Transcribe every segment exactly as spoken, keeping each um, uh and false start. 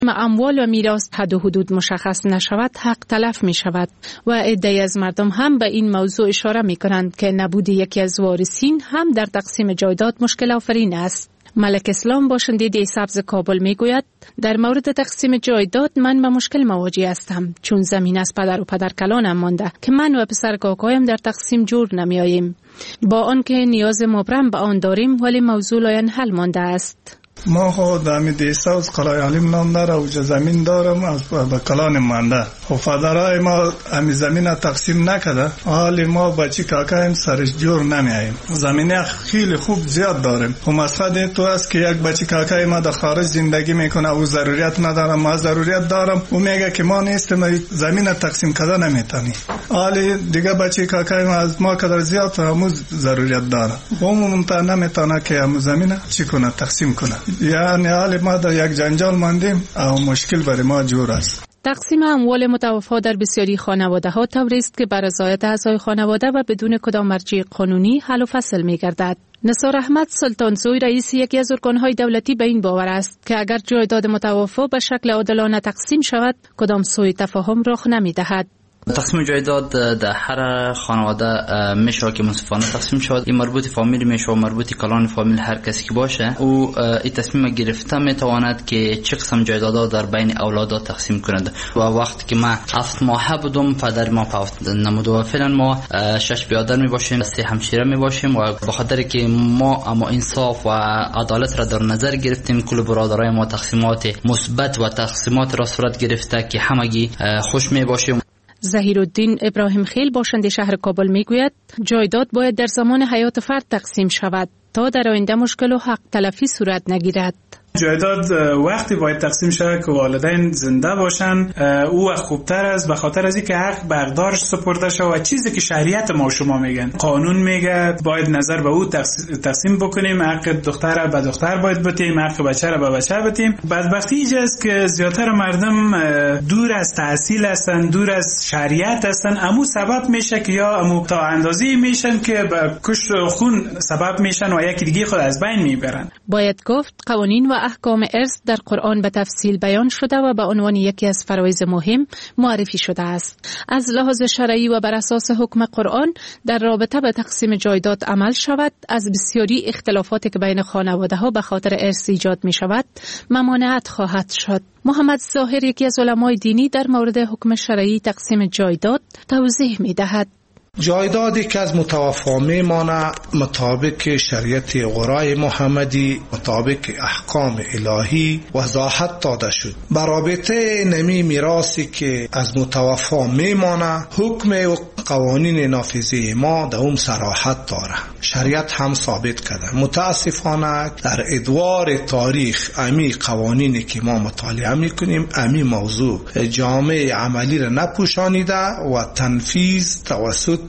اموال و میراث حد و حدود مشخص نشود حق تلف می شود و عده‌ای از مردم هم به این موضوع اشاره می کنند که نبود یکی از وارثین هم در تقسیم جایداد مشکل آفرین است. ملک اسلام باشنده دی سبز کابل می گوید در مورد تقسیم جایداد من به مشکل مواجه هستم، چون زمین از پدر و پدر کلانم مانده که من و پسر کاکایم در تقسیم جور نمی آییم. با آنکه نیاز مبرم به آن داریم ولی موضوع لاین حل مانده است. ما خود دمی دیسا از قلای علیم نام داره و زمین دارم از به کلان مانده و فدرای ما همی زمین تقسیم نکده، حالی ما بچی کاکایم سرش جور نمیاییم. زمینه خیلی خوب زیاد داریم و مسئله تو است که یک بچی کاکای ما در خارج زندگی میکنه و ضروریت نداره، ما ضروریت دارم و میگه که ما نیستیم زمین تقسیم کده نمیتونی، حالی دیگه بچی کاکای ما از ما کدر زیاد هموز ضروریت داره و ممتن نمیتونه که همو زمین چی کنه تقسیم کنه. یعنی حالی ما در یک جنجال ماندیم و مشکل برای ما جور است. تقسیم اموال متوفا در بسیاری خانواده ها طوری است که بر رضایت اعضای خانواده و بدون کدام مرجع قانونی حل و فصل می گردد. نثار احمد سلطانزوی رئیس یکی از ارگانهای دولتی به این باور است که اگر جایداد متوفا به شکل عادلانه تقسیم شود کدام سوء تفاهم رخ نمی دهد. تقسیم جایداد در هر خانواده میشه که منصفانه تقسیم شود. این مربوط فامیل میشه و مربوط کلان فامیل هر کسی که باشه او این تصمیم گرفته میتواند که چه قسم جایداد در بین اولادا تقسیم کند. و وقتی که ما هفت ماه بودم پدر ما فوت نمود و فعلا ما شش برادر می باشیم، سه همشیره می باشیم و به خاطر که ما اما انصاف و عدالت را در نظر گرفتیم کل برادرای ما تقسیمات مثبت و تقسیمات را صورت گرفته که همگی خوش می باشیم. ظهیرالدین ابراهیم خیل باشنده شهر کابل میگوید جایداد باید در زمان حیات فرد تقسیم شود تا در آینده مشکل و حق تلفی صورت نگیرد. جایداد وقتی باید تقسیم شود که والدین زنده باشن او وقت خوبتر است، به خاطر از اینکه حق بردارش سپرده شود و چیزی که شریعت ما شما میگن قانون میگه باید نظر به او تقسیم بکنیم. حق دختر به دختر باید بتیم، حق بچه را به بچه بتیم. بدبختی اینجا است که زیادتر مردم دور از تحصیل هستن، دور از شریعت هستن، امو سبب میشه که یا امو تا اندازه‌ای میشن که به کشت و خون سبب میشن و یکی دیگه خود از بین میبرن. باید گفت قوانین و احکام ارث در قرآن به تفصیل بیان شده و به عنوان یکی از فرایض مهم معرفی شده است. از لحاظ شرعی و بر اساس حکم قرآن در رابطه به تقسیم جایداد عمل شود از بسیاری اختلافاتی که بین خانواده ها به خاطر ارث ایجاد می شود ممانعت خواهد شد. محمد ظاهر یکی از علمای دینی در مورد حکم شرعی تقسیم جایداد توضیح می دهد. جایدادی که از متوفا میمانه مطابق شریعت قرآن محمدی، مطابق احکام الهی وضاحت داده شد. برابطه نمی میراثی که از متوفا میمانه حکم و قوانین نافذه ما در اون صراحت داره، شریعت هم ثابت کرده. متاسفانه در ادوار تاریخ امی قوانینی که ما مطالعه میکنیم امی موضوع جامعه عملی را نپوشانیده و تنفیذ توسط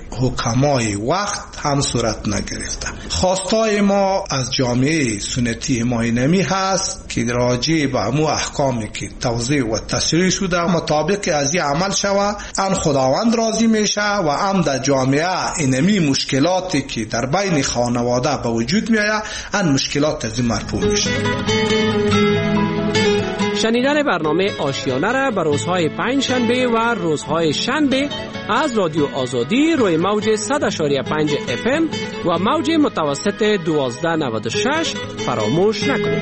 حکمای وقت هم صورت نگرفته. خواستای ما از جامعه سنتی امامی هست که راجع به امو احکامی که توضیح و تشریح شده مطابق از این عمل شوه، ان خداوند راضی میشه و هم در جامعه اینمی مشکلاتی که در بین خانواده به وجود میآید ان مشکلات از این مرفوع میشه. شنیدن برنامه آشیانه را به روزهای پنج شنبه و روزهای شنبه از رادیو آزادی روی موج صد و شش پنج اف ام و موج متوسط دوازده نود و شش فراموش نکنید.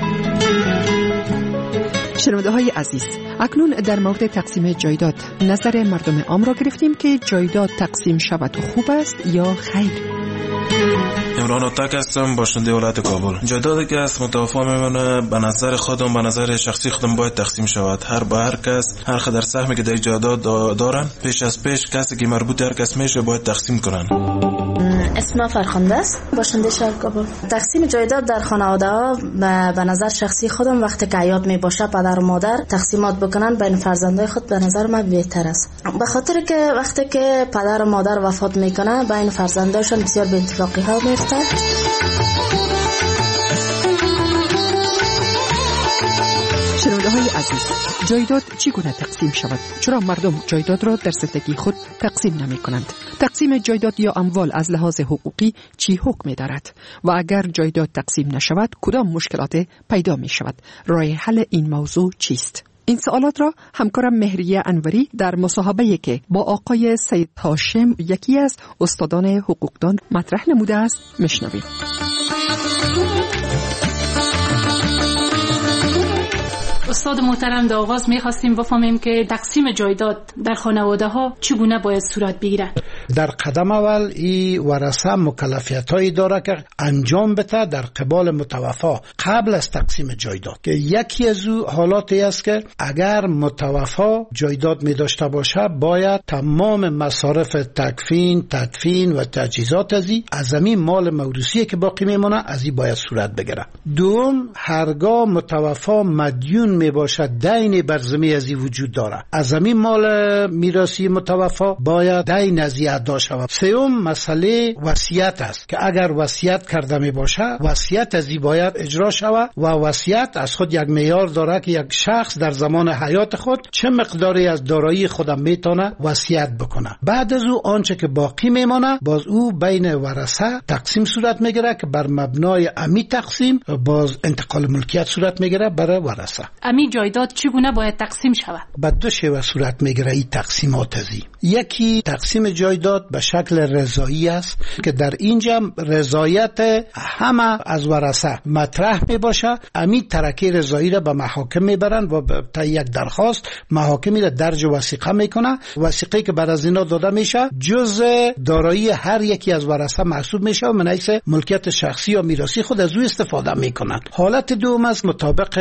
شنونده های عزیز، اکنون در مورد تقسیم جایداد نظر مردم عام را گرفتیم که جایداد تقسیم شود خوب است یا خیر. عمران اتک هستم، باشنده ولایت کابل. جایدادی که از متوفا میمونه به نظر خودم، به نظر شخصی خودم باید تقسیم شود. هر با هر کس هر قدر سهمی که در جایداد دارن پیش از پیش کسی که مربوط هر کس میشه باید تقسیم کنن. اسم فرخنده است، باشنده شهر کابل. تقسیم جایداد در خانواده ها به نظر شخصی خودم وقتی که حیات می باشه پدر و مادر تقسیمات بکنن بین فرزندای خود به نظر من بهتر است، به خاطر که وقتی که پدر و مادر وفات میکنه بین فرزنداشون بسیار به اتفاقی ها میفته. شنونده های عزیز، جایداد چگونه تقسیم شود؟ چرا مردم جایداد را در زندگی خود تقسیم نمی کنند؟ تقسیم جایداد یا اموال از لحاظ حقوقی چی حکم دارد؟ و اگر جایداد تقسیم نشود کدام مشکلات پیدا می شود؟ راه حل این موضوع چیست؟ این سوالات را همکارم مهریه انوری در مصاحبه‌ای که با آقای سید هاشم، یکی از استادان حقوقدان، مطرح نموده است میشنویم. استاد محترم، در آغاز می‌خواستیم بفهمیم که تقسیم جایداد در خانواده ها چگونه باید صورت بگیره. در قدم اول این ورثه مکلفیتایی داره که انجام بده در قبال متوفا قبل از تقسیم جایداد، که یکی از او حالاتی است که اگر متوفا جایداد می داشته باشه باید تمام مصارف تکفین، تدفین و تجهیزات ازی از همین مال موروثی که باقی میمونه از این باید صورت بگیره. دوم، هرگاه متوفا مدیون می باشد دین بر ذمه ازی وجود داره، از همین مال میراثی متوفا باید دین ازی ادا شود. سوم، مسئله وصیت است که اگر وصیت کرده می باشه وصیت ازی باید اجرا شود و وصیت از خود یک معیار داره که یک شخص در زمان حیات خود چه مقداری از دارایی خودم میتونه وصیت بکنه. بعد از او آنچه که باقی میمانه باز او بین ورثه تقسیم صورت میگیره که بر مبنای امی تقسیم باز انتقال ملکیت صورت میگیره برای ورثه. امی جایداد چگونه باید تقسیم شود؟ به دو شیوه صورت میگیره این تقسیمات ازی. یکی تقسیم جایداد به شکل رضایی است که در اینجا رضایت همه از ورثه مطرح می باشه. امی ترکه رضایی را به محاکم میبرن و تا یک درخواست محاکمی را درج وثیقه میکنه. وثیقه که بعد از اینا داده میشه جزء دارایی هر یکی از ورثه محسوب میشه و من حیث ملکیت شخصی یا میراثی خود از او استفاده میکنن. حالت دوم است مطابق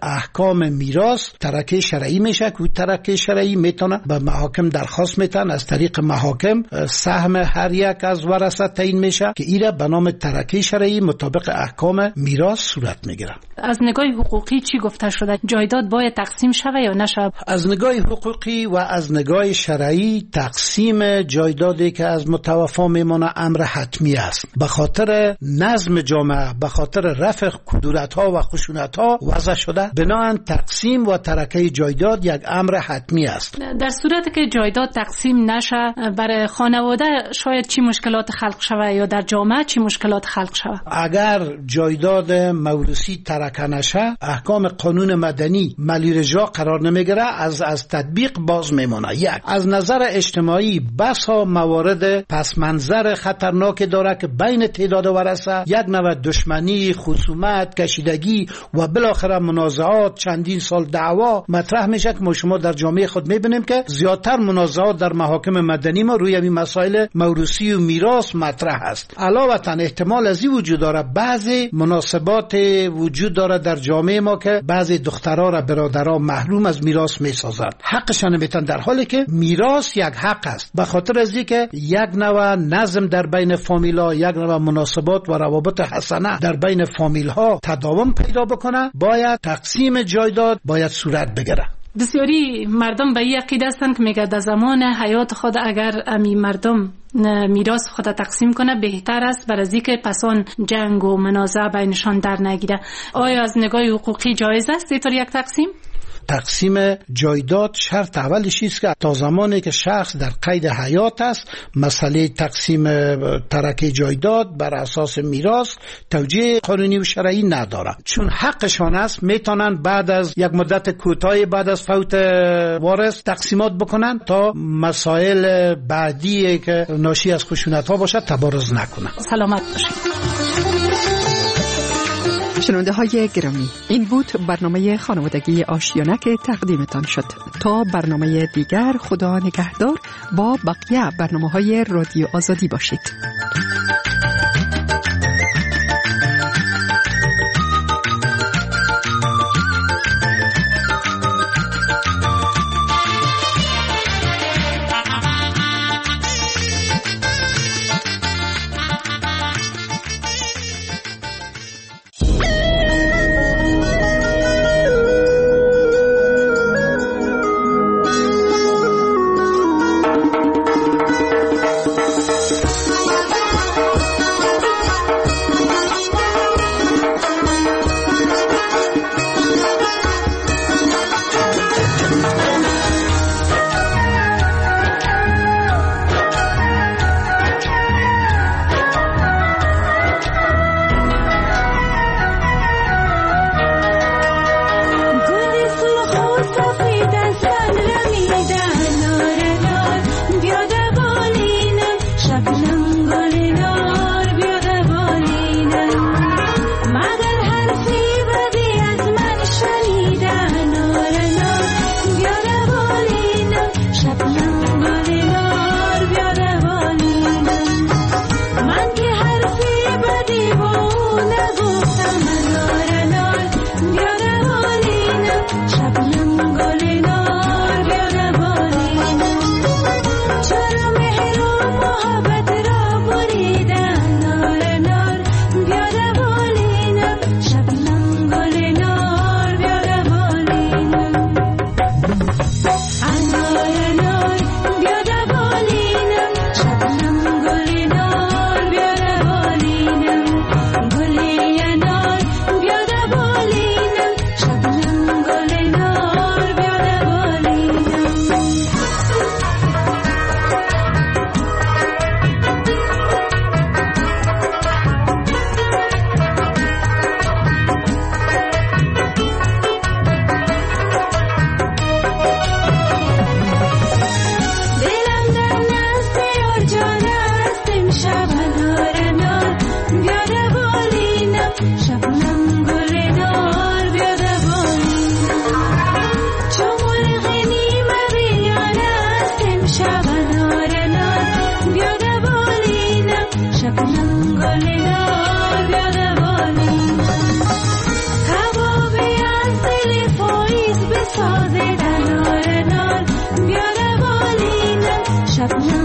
احکام میراث ترکه شرعی میشه که ترکه شرعی میتونه به محاکم درخواست میتن، از طریق محاکم سهم هر یک از ورثه تعیین میشه که ایره به نام ترکه شرعی مطابق احکام میراث صورت میگیره. از نگاه حقوقی چی گفته شده؟ جایداد باید تقسیم شود یا نشود؟ از نگاه حقوقی و از نگاه شرعی تقسیم جایدادی که از متوفا میمونه امر حتمی است. به خاطر نظم جامعه، به خاطر رفع کدورت‌ها و خشونت‌ها وضع شده، بنابراین تقسیم و ترکه جایداد یک امر حتمی است. در صورتی که جایداد تقسیم نشه برای خانواده شاید چی مشکلات خلق شود یا در جامعه چی مشکلات خلق شود؟ اگر جایداد موروثی ترکه نشه احکام قانون مدنی ملی رجوع قرار نمیگیره، از از تطبیق باز میمونه. یک، از نظر اجتماعی بسا موارد پس منظر خطرناک داره که بین تعداد ورثه یک نوع دشمنی، خصومت، کشیدگی و بالاخره منازعات، چندین سال دعوا مطرح میشه که ما شما در جامعه خود میبینیم که زیادتر منازعات در محاکم مدنی ما روی این مسائل موروثی و میراث مطرح است. علاوه بر احتمال ازی وجود داره بعضی مناسبات وجود داره در جامعه ما که بعضی دخترها را برادرها محروم از میراث میسازد، حقشان نمیتن، در حالی که میراث یک حق است. به خاطر از اینکه یک نوع نظم در بین فامیل‌ها، یک نوع مناسبات و روابط حسنه در بین فامیل‌ها تداوم پیدا بکنه، باید تقسیم جایداد باید صورت بگیره. بسیاری مردم به این عقیده هستند که میگه در زمان حیات خود اگر امی مردم میراث خود تقسیم کنه بهتر است برای از اینکه پسان جنگ و منازعه بینشان در نگیره. آیا از نگاه حقوقی جایز است اینطور یک تقسیم؟ تقسیم جایداد شرط اولش است که تا زمانی که شخص در قید حیات است مسئله تقسیم ترکه جایداد بر اساس میراث توجیه قانونی و شرعی نداره، چون حقشان است. میتونن بعد از یک مدت کوتاهی بعد از فوت وارث تقسیمات بکنن تا مسائل بعدی که ناشی از خشونت ها باشه تبارز نکنن. سلامت باشید. شنونده های گرامی، این بود برنامه خانوادگی آشیانه که تقدیمتان شد. تا برنامه دیگر خدا نگهدار، با بقیه برنامه های رادیو آزادی باشید. شب